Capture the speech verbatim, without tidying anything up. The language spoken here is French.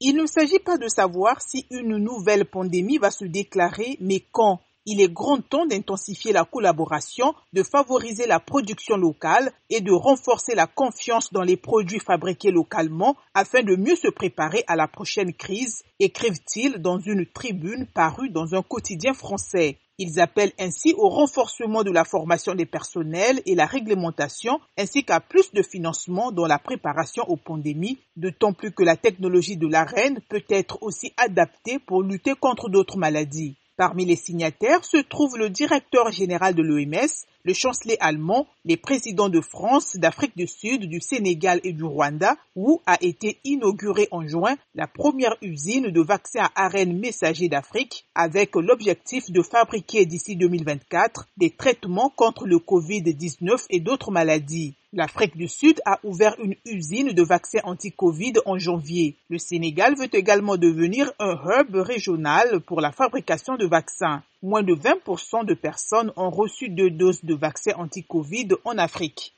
Il ne s'agit pas de savoir si une nouvelle pandémie va se déclarer, mais quand. Il est grand temps d'intensifier la collaboration, de favoriser la production locale et de renforcer la confiance dans les produits fabriqués localement afin de mieux se préparer à la prochaine crise, écrivent-ils dans une tribune parue dans un quotidien français. Ils appellent ainsi au renforcement de la formation des personnels et la réglementation, ainsi qu'à plus de financement dans la préparation aux pandémies, d'autant plus que la technologie de l'A R N peut être aussi adaptée pour lutter contre d'autres maladies. Parmi les signataires se trouve le directeur général de l'O M S, le chancelier allemand, les présidents de France, d'Afrique du Sud, du Sénégal et du Rwanda, où a été inaugurée en juin la première usine de vaccins à A R N messager d'Afrique, avec l'objectif de fabriquer d'ici deux mille vingt-quatre des traitements contre le covid dix-neuf et d'autres maladies. L'Afrique du Sud a ouvert une usine de vaccins anti-Covid en janvier. Le Sénégal veut également devenir un hub régional pour la fabrication de vaccins. Moins de vingt pour cent de personnes ont reçu deux doses de vaccins anti-Covid en Afrique.